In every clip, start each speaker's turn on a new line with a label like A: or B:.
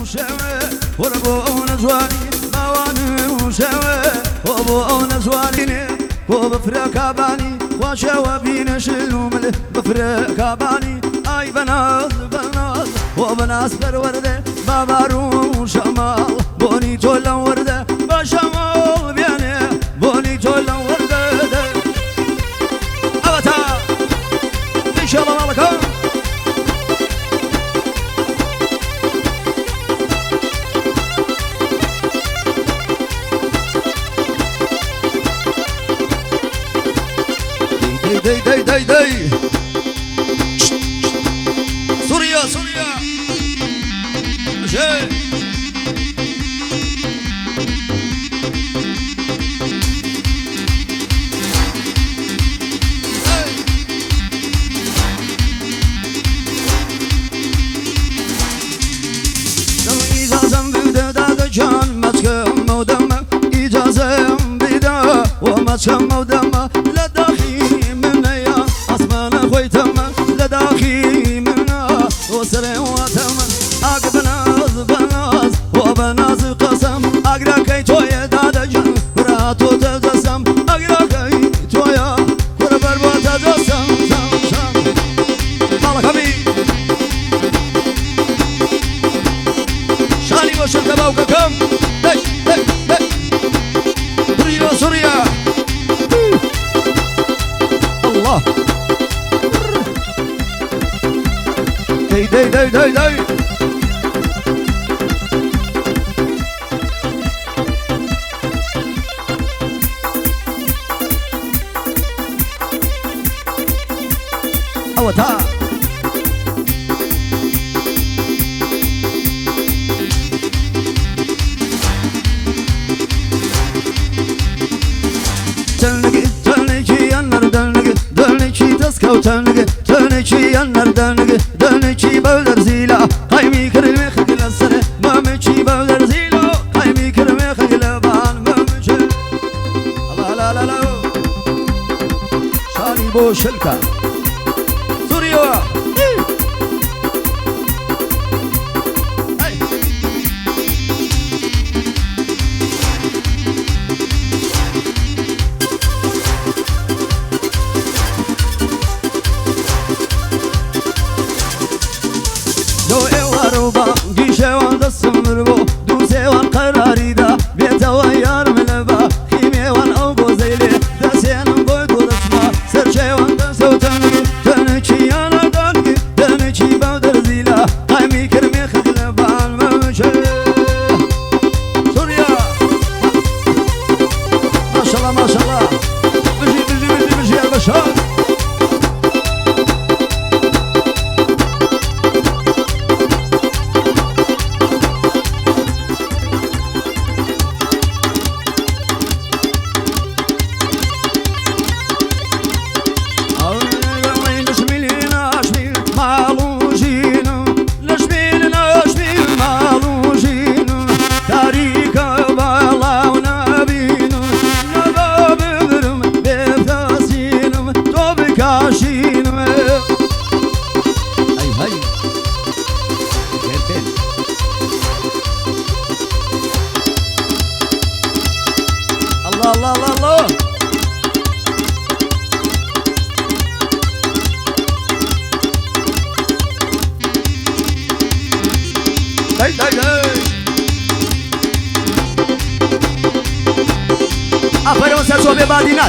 A: وشوي وربو نزواني باواني وشوي وبو نزواني وبفرق باني وشوي بين شلومل بفرق باني اي بناز بناز وبناس برورده بابارو شمال بوني تولا ورده بشمال بياني بوني تولا ورده ابتا ان شاء الله مالكم داي داي داي داي سوريا سوريا شيء إجازة بدا جان مسكم ودمه إجازة بدا ومسكم ودمه لداخي منيا أسمان خويتمه لداخي منا وسري وتمه أقبناز بناز وبناز قسم أقرأ تويا دادا جان براتو تدسم أقرأ تويا كربر بتدسم سم سم مالك أبي شاني وشركة باوككم هي هي هي سوريا سوريا الله داي داي داي داي داي أوتا تنكي ينر دنكي بولر زيلا قايمي كرمي خجل السنة مامشي بولر زيلا قايمي كرمي خجل بان مامشي الله لا لا لا شاني بو شلكة سوريا ما شاء الله بجي يا بشار الله الله الله داي داي داي أفريقيا سأسوي ببادينال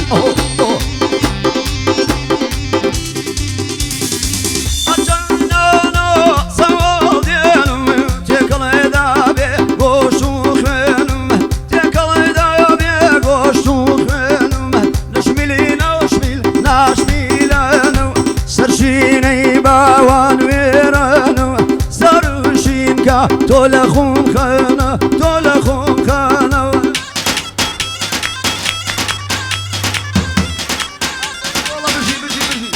A: تولا خون خانة تولا خون خانة والله بجي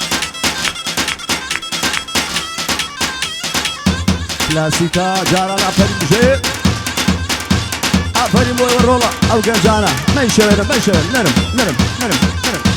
A: كلاسيكا جارة أفرين بجي أفرين بوي والرولا أو جانا ما يشوي نرم نرم نرم